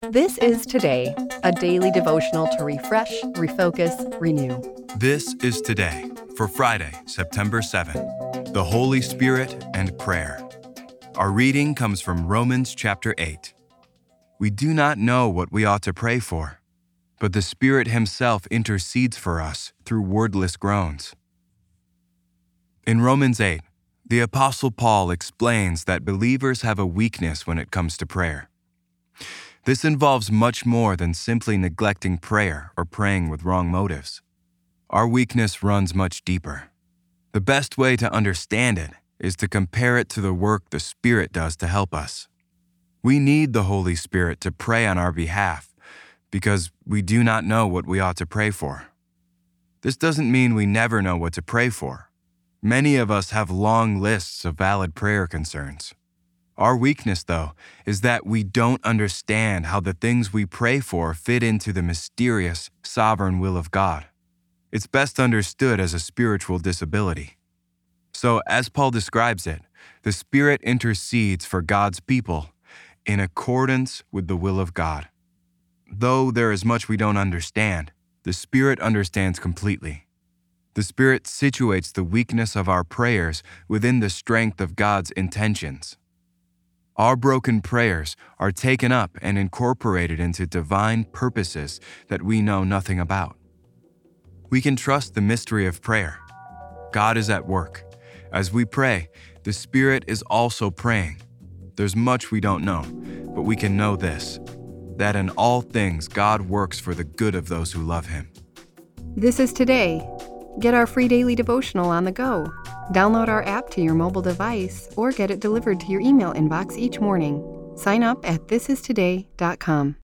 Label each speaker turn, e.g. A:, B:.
A: This is Today, a daily devotional to refresh, refocus, renew.
B: This is Today for Friday, September 7th, the Holy Spirit and prayer. Our reading comes from Romans chapter 8. We do not know what we ought to pray for, but the Spirit Himself intercedes for us through wordless groans. In Romans 8, the Apostle Paul explains that believers have a weakness when it comes to prayer. This involves much more than simply neglecting prayer or praying with wrong motives. Our weakness runs much deeper. The best way to understand it is to compare it to the work the Spirit does to help us. We need the Holy Spirit to pray on our behalf because we do not know what we ought to pray for. This doesn't mean we never know what to pray for. Many of us have long lists of valid prayer concerns. Our weakness, though, is that we don't understand how the things we pray for fit into the mysterious, sovereign will of God. It's best understood as a spiritual disability. So, as Paul describes it, the Spirit intercedes for God's people in accordance with the will of God. Though there is much we don't understand, the Spirit understands completely. The Spirit situates the weakness of our prayers within the strength of God's intentions. Our broken prayers are taken up and incorporated into divine purposes that we know nothing about. We can trust the mystery of prayer. God is at work. As we pray, the Spirit is also praying. There's much we don't know, but we can know this, that in all things God works for the good of those who love Him.
A: This is Today. Get our free daily devotional on the go. Download our app to your mobile device or get it delivered to your email inbox each morning. Sign up at thisistoday.com.